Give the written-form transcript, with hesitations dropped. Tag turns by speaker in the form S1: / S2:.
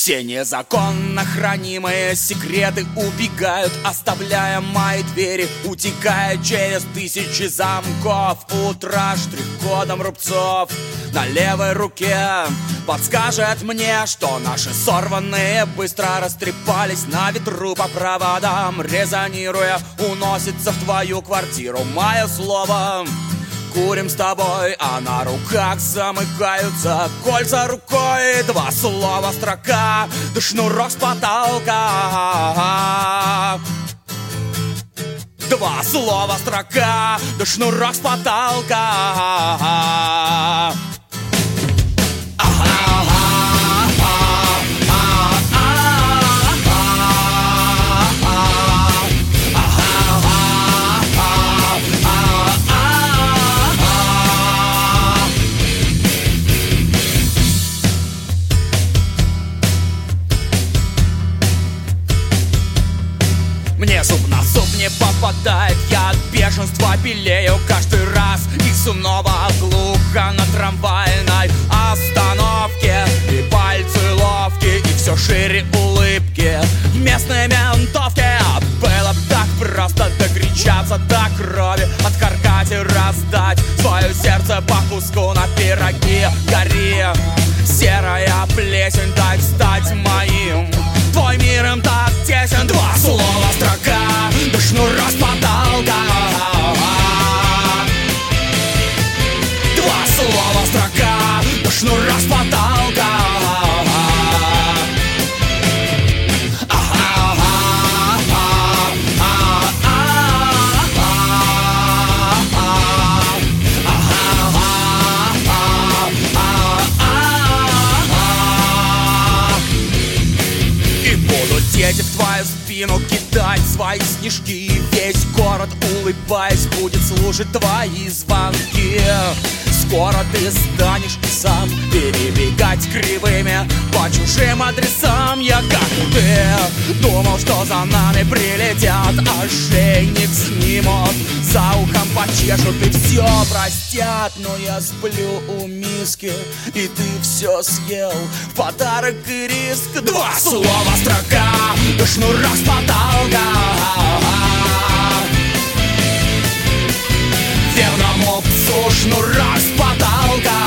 S1: Все незаконно хранимые секреты убегают, оставляя мои двери, утекая через тысячи замков. Утро штрих-кодом рубцов на левой руке подскажет мне, что наши сорванные быстро растрепались на ветру по проводам. Резонируя, уносится в твою квартиру мое слово. Курим с тобой, а на руках замыкаются кольца рукой. Два слова, строка, да шнурок с потолка. Два слова, строка, да шнурок с потолка. Мне зуб на зуб не попадает, я от бешенства белею каждый раз. И снова глухо на трамвайной остановке. И пальцы ловкие, и все шире улыбки в местной ментовке. Было б так просто докричаться до крови, откаркать и раздать свое сердце по куску на пироги. Гори, серая плесень, дай стать моим. Твой мир им так тесен. Два слова, строка, да шнурок с потолка. Два слова, строка, да шнурок с потолка. Дети в твою спину кидать свои снежки, и весь город, улыбаясь, будет слушать твои звонки. Скоро ты станешь и сам перебегать кривыми по чужим адресам. Я как и ты думал, что за нами прилетят, ошейник снимут, за ухом почешут и все простят. Но я сплю у миски, и ты все съел, в подарок и риск. Два слова, строка, да шнурок с потолка. Верному псу шнурок с потолка.